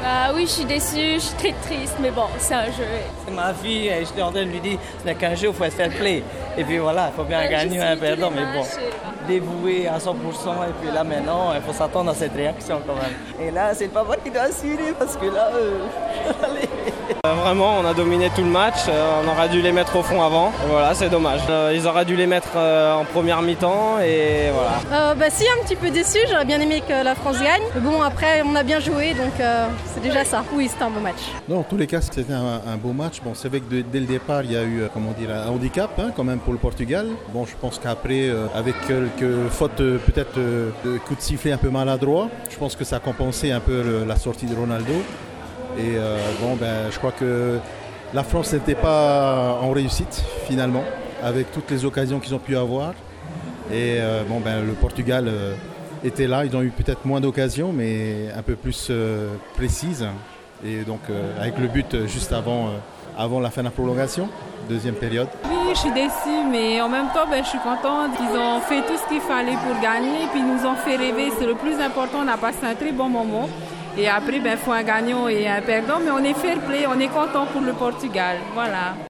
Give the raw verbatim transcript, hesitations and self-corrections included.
Euh, oui, je suis déçue, je suis très triste, mais bon, c'est un jeu. C'est ma fille, j'étais en train de lui dire, ce n'est qu'un jeu, il faut être fair play. Et puis voilà, il faut bien Euh, gagner un perdant, mais bon, et... dévoué à cent pour cent. Et puis là, maintenant, il faut s'attendre à cette réaction quand même. Et là, c'est le papa qui doit assurer, parce que là, euh... allez. Euh, vraiment, on a dominé tout le match, euh, on aurait dû les mettre au fond avant, et voilà, c'est dommage. Euh, ils auraient dû les mettre euh, en première mi-temps, et voilà. Euh, bah si, un petit peu déçu, j'aurais bien aimé que la France gagne. Mais bon, après, on a bien joué, donc euh, c'est déjà ça. Oui, c'était un beau match. Non, en tous les cas, c'était un, un beau match. Bon, c'est vrai que de, dès le départ, il y a eu, comment dire, un handicap hein, quand même pour le Portugal. Bon, je pense qu'après, euh, avec quelques fautes, euh, peut-être euh, de coups de sifflet un peu maladroits, je pense que ça a compensé un peu le, la sortie de Ronaldo. Et euh, bon, ben, je crois que la France n'était pas en réussite finalement, avec toutes les occasions qu'ils ont pu avoir. Et euh, bon, ben, le Portugal euh, était là, ils ont eu peut-être moins d'occasions, mais un peu plus euh, précises. Et donc euh, avec le but juste avant, euh, avant la fin de la prolongation, deuxième période. Oui, je suis déçue, mais en même temps, ben, je suis contente. Ils ont fait tout ce qu'il fallait pour gagner, puis ils nous ont fait rêver. C'est le plus important, on a passé un très bon moment. Et après, il ben, faut un gagnant et un perdant, mais on est fair play, on est content pour le Portugal. Voilà.